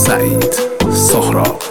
سعید سهراب.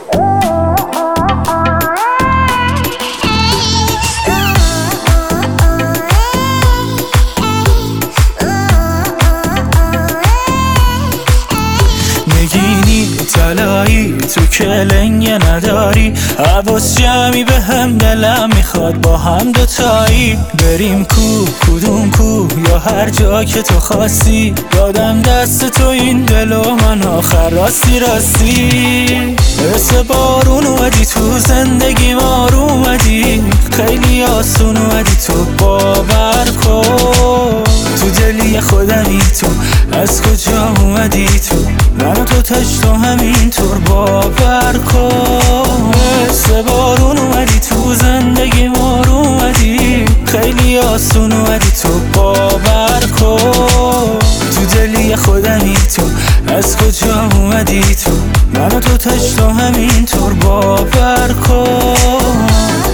نگینی طلایی تو کلنگه نداری، حواس جمعی به هم دلم میخواد با هم دوتایی بریم کدوم یا هر جا که تو خواستی. دادم دست تو این دل و من آخر راستی مثل بارون اومدی تو زندگی مار اومدی، خیلی آسون اومدی تو باور کن. تو دلی خودمی تو از کجا اومدی تو، من و تو تاش تو همینطور باور کن. مثل بارون اومدی تو زندگی مار اومدی، خیلی آسون اومدی تو باور کن. تو دلی خودمی تو از کجا اومدی تو، من و تو تاش تو همینطور باور کن.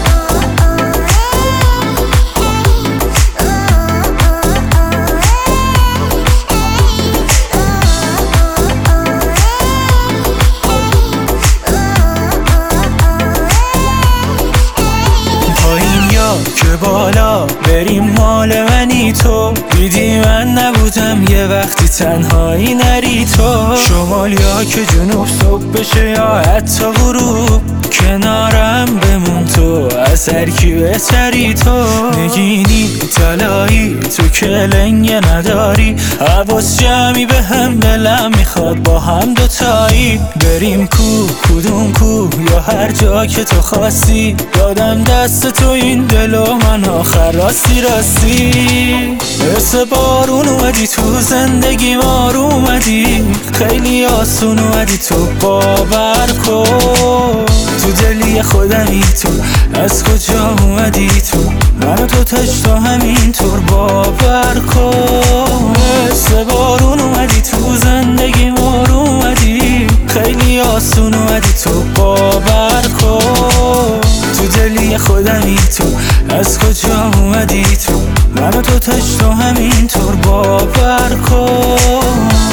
که بالا بریم مال منی تو، دیدی من نبودم یه وقتی تنهایی نری تو. شمال یا که جنوب صبح بشه یا حتی غروب، کنارم بمون تو از هر کی بهتری تو. نگینی طلایی تو کلنگه نداری، حواس جمعی به هم دلم میخواد با هم دوتایی بریم کدوم یا هر جا که تو خواستی. دادم دست تو این دل و من آخر راستی مثل بارون اومدی تو زندگی مار اومدی، خیلی آسون اومدی تو باور کن. تو دلی خودمی تو از کجا اومدی تو، من و تو تاش تو همینطور باور کن. مثل بارون اومدی تو زندگی مار اومدی، خیلی آسون اومدی تو باور کن. تو دلی خودمی تو از کجا اومدی تو، من و تو تاش تو همینطور باور کن.